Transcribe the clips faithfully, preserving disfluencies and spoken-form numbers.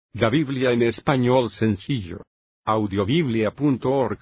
La Biblia en español sencillo. Audiobiblia punto org.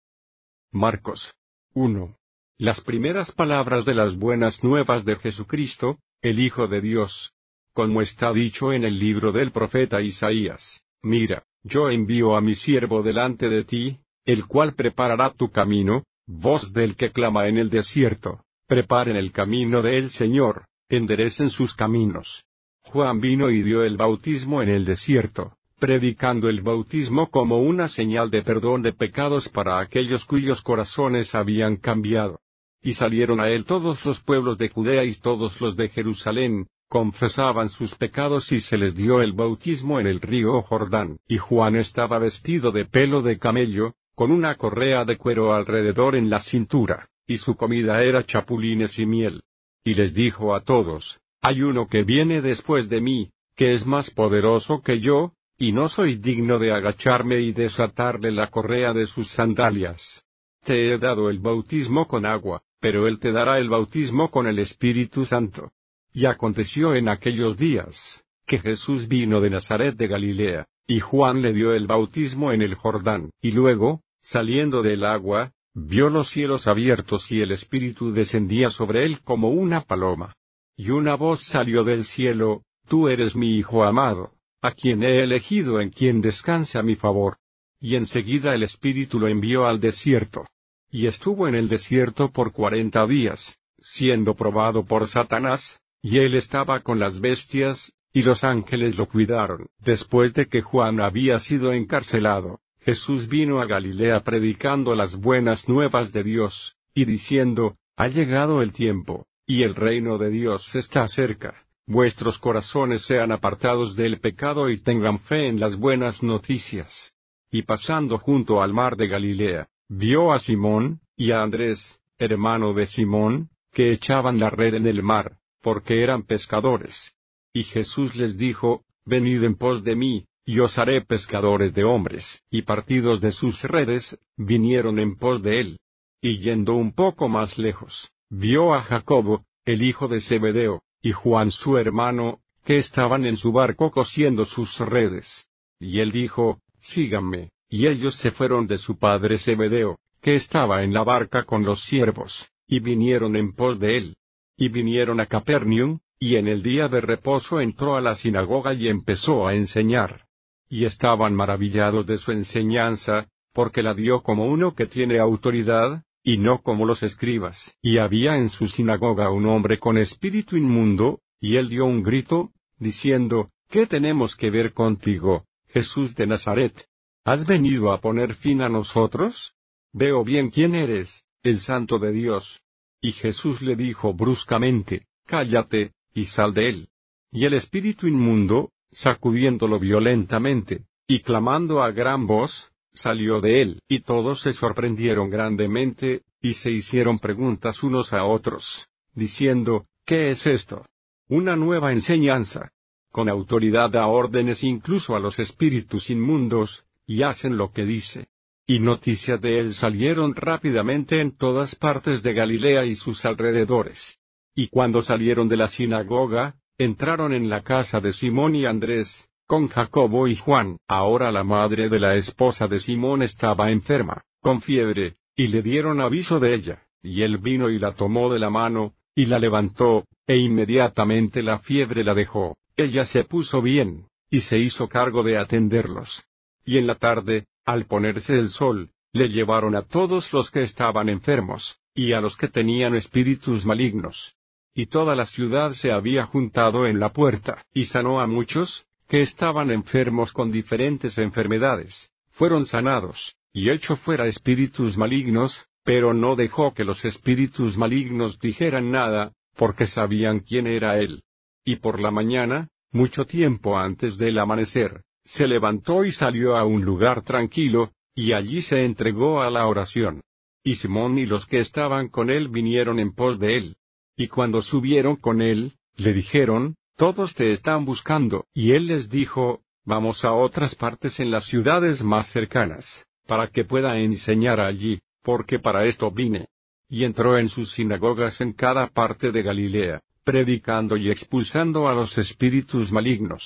Marcos uno. Las primeras palabras de las buenas nuevas de Jesucristo, el Hijo de Dios. Como está dicho en el libro del profeta Isaías: Mira, yo envío a mi siervo delante de ti, el cual preparará tu camino. Voz del que clama en el desierto: preparen el camino del Señor, enderecen sus caminos. Juan vino y dio el bautismo en el desierto, predicando el bautismo como una señal de perdón de pecados para aquellos cuyos corazones habían cambiado. Y salieron a él todos los pueblos de Judea y todos los de Jerusalén, confesaban sus pecados y se les dio el bautismo en el río Jordán. Y Juan estaba vestido de pelo de camello, con una correa de cuero alrededor en la cintura, y su comida era chapulines y miel. Y les dijo a todos: Hay uno que viene después de mí, que es más poderoso que yo, y no soy digno de agacharme y desatarle la correa de sus sandalias. Te he dado el bautismo con agua, pero él te dará el bautismo con el Espíritu Santo. Y aconteció en aquellos días, que Jesús vino de Nazaret de Galilea, y Juan le dio el bautismo en el Jordán. Y luego, saliendo del agua, vio los cielos abiertos y el Espíritu descendía sobre él como una paloma. Y una voz salió del cielo: Tú eres mi Hijo amado, a quien he elegido, en quien descansa mi favor. Y enseguida el Espíritu lo envió al desierto. Y estuvo en el desierto por cuarenta días, siendo probado por Satanás, y él estaba con las bestias, y los ángeles lo cuidaron. Después de que Juan había sido encarcelado, Jesús vino a Galilea predicando las buenas nuevas de Dios, y diciendo: Ha llegado el tiempo, y el reino de Dios está cerca. Vuestros corazones sean apartados del pecado y tengan fe en las buenas noticias. Y pasando junto al mar de Galilea, vio a Simón, y a Andrés, hermano de Simón, que echaban la red en el mar, porque eran pescadores. Y Jesús les dijo: Venid en pos de mí, y os haré pescadores de hombres. Y partidos de sus redes, vinieron en pos de él. Y yendo un poco más lejos, vio a Jacobo, el hijo de Zebedeo, y Juan su hermano, que estaban en su barco cosiendo sus redes. Y él dijo: Síganme. Y ellos se fueron de su padre Zebedeo, que estaba en la barca con los siervos, y vinieron en pos de él. Y vinieron a Capernaum, y en el día de reposo entró a la sinagoga y empezó a enseñar. Y estaban maravillados de su enseñanza, porque la dio como uno que tiene autoridad, y no como los escribas. Y había en su sinagoga un hombre con espíritu inmundo, y él dio un grito, diciendo: ¿Qué tenemos que ver contigo, Jesús de Nazaret? ¿Has venido a poner fin a nosotros? Veo bien quién eres, el Santo de Dios. Y Jesús le dijo bruscamente: Cállate, y sal de él. Y el espíritu inmundo, sacudiéndolo violentamente, y clamando a gran voz, salió de él. Y todos se sorprendieron grandemente, y se hicieron preguntas unos a otros, diciendo: ¿Qué es esto? Una nueva enseñanza. Con autoridad da órdenes incluso a los espíritus inmundos, y hacen lo que dice. Y noticias de él salieron rápidamente en todas partes de Galilea y sus alrededores. Y cuando salieron de la sinagoga, entraron en la casa de Simón y Andrés, con Jacobo y Juan. Ahora la madre de la esposa de Simón estaba enferma, con fiebre, y le dieron aviso de ella. Y él vino y la tomó de la mano, y la levantó, e inmediatamente la fiebre la dejó. Ella se puso bien, y se hizo cargo de atenderlos. Y en la tarde, al ponerse el sol, le llevaron a todos los que estaban enfermos, y a los que tenían espíritus malignos. Y toda la ciudad se había juntado en la puerta, y sanó a muchos, que estaban enfermos con diferentes enfermedades. Fueron sanados, y echó fuera espíritus malignos, pero no dejó que los espíritus malignos dijeran nada, porque sabían quién era él. Y por la mañana, mucho tiempo antes del amanecer, se levantó y salió a un lugar tranquilo, y allí se entregó a la oración. Y Simón y los que estaban con él vinieron en pos de él. Y cuando subieron con él, le dijeron: Todos te están buscando. Y él les dijo: Vamos a otras partes en las ciudades más cercanas, para que pueda enseñar allí, porque para esto vine. Y entró en sus sinagogas en cada parte de Galilea, predicando y expulsando a los espíritus malignos.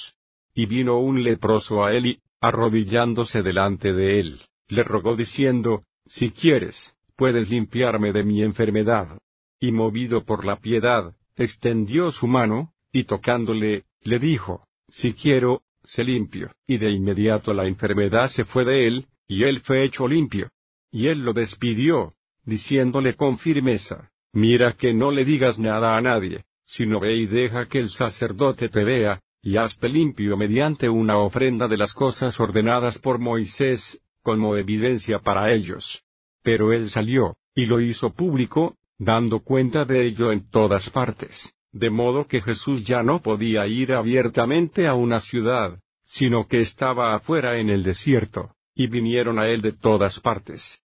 y vino un leproso a él y, arrodillándose delante de él, le rogó diciendo, si quieres, puedes limpiarme de mi enfermedad. Y movido por la piedad, extendió su mano, y tocándole, le dijo, si quiero, sé limpio. Y de inmediato la enfermedad se fue de él, y él fue hecho limpio. Y él lo despidió, diciéndole con firmeza, mira que no le digas nada a nadie, sino ve y deja que el sacerdote te vea, y hazte limpio mediante una ofrenda de las cosas ordenadas por Moisés, como evidencia para ellos. Pero él salió, y lo hizo público, dando cuenta de ello en todas partes, de modo que Jesús ya no podía ir abiertamente a una ciudad, sino que estaba afuera en el desierto, y vinieron a él de todas partes,